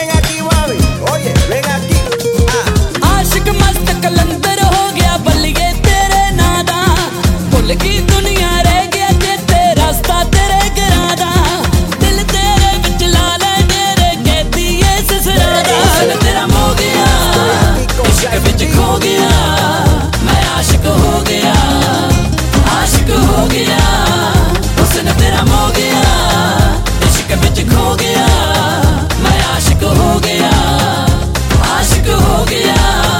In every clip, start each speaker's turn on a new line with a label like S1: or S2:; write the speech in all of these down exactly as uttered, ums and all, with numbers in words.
S1: ven aquí mami, oye, ven aquí ah।
S2: आशिक मस्त कलंदर हो गया बल्लिए तेरे नादा, भुल की दुनिया रह गया ते रास्ता तेरे गरादा, दिल तेरे बिच लाल है तेरे कहती है ससुरादा। हुस्न तेरा मो गया इश्क बिच खो गया, मैं आशिक हो गया आशिक हो गया। हुस्न तेरा मो गया इश्क बिच खो गया, मैं आशिक हो गया आशिक हो गया।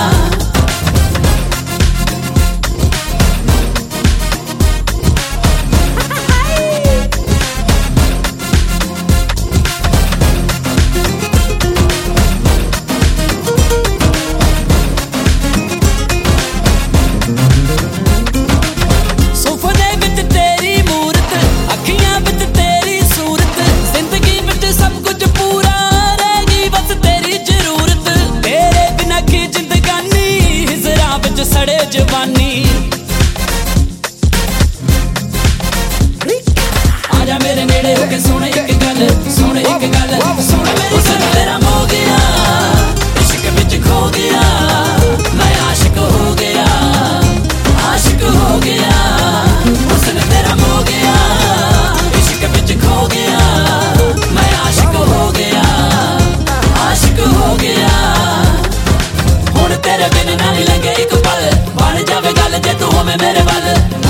S2: सुपने विच तेरी मूरत, अखियां विच तेरी सूरत, जिंदगी विच सब कुछ पूरा रहेगी बस तेरी जरूरत। तेरे बिना की जिंदगानी हिजरा विच सड़े जवानी। आजा मेरे नेड़े होके सुन एक गल, सुन एक गल, सुन मेरी हुस्न तेरा मो गया इश्क विच खो गया, मैं आशिक हो गया आशिक हो गया। हुस्न तेरा मो गया इश्क विच खो गया, मैं आशिक हो गया आशिक हो गया। हुण तेरे बिन ना नहीं लगे एक पल, बन जावे गल जे तू होवे मेरे वल।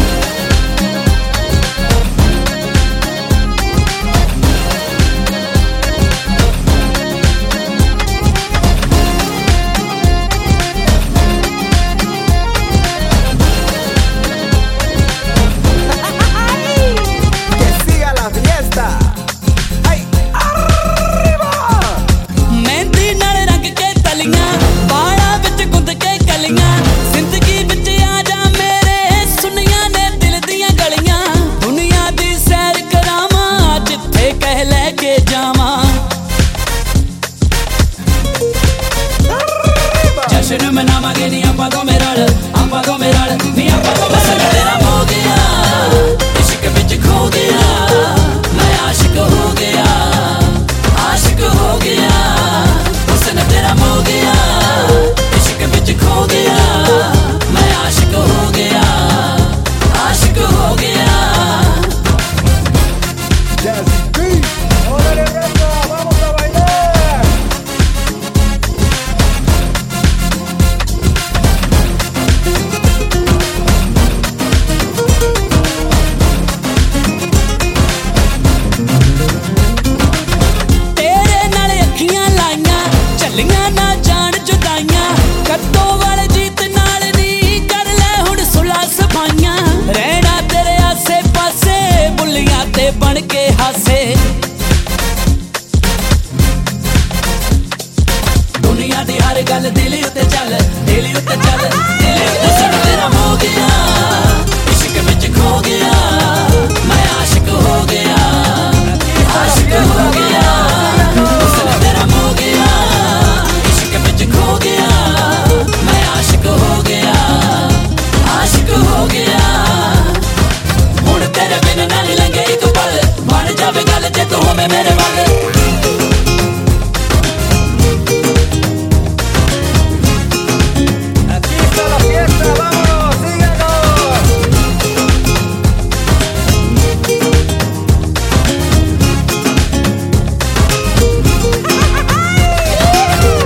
S1: Que siga la fiesta ay arriba।
S2: Mehndi नाल रंग के तलियां, बाड़ा विच गुंद के कलियां, जिंदगी विच आ जा मेरे सुनिया ने दिल दियां गलियां। दुनिया दी सैर करावां जिथे कह लेके जावां, जश्न मनावांगे नी आपां दोवें रल, आपां दोवें रल नी आपां दोवें रल। हुस्न तेरा मो गया इश्क विच खो गया, मैं आशिक हो गया आशिक हो गया। हुस्न तेरा मो गया इश्क विच खो गया, मैं आशिक हो गया आशिक हो गया।
S1: órale raza, vamos a bailar।
S2: तेरे नाल अखियां लाइयां चलियां ना जान जुदाइयां, कत्तों वाले जीत नाल नी कर ले हुण सुलह सफाइयां। रहना तेरे आसे पासे बुल्लियां ते बन के हासे, दुनिया दी हर गल दिल उत्ते चल दिल उत्ते चल दिल उत्ते। हुस्न तेरा मो गया इश्क विच खो गया, मैं आशिक हो गया आशिक हो गया। हुस्न तेरा मो गया इश्क विच खो गया, मैं आशिक हो गया आशिक हो गया। हुण तेरे बिन ना नहीं लंघे एक पल, बन जावे गल जे तू होवे मेरे वल।
S1: Aquí está la fiesta, vámonos, síganos।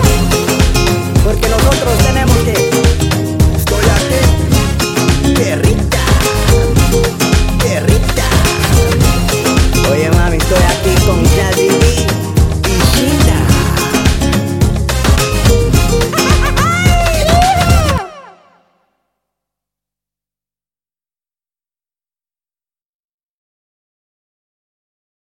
S1: Porque nosotros tenemos que, estoy aquí, qué rico।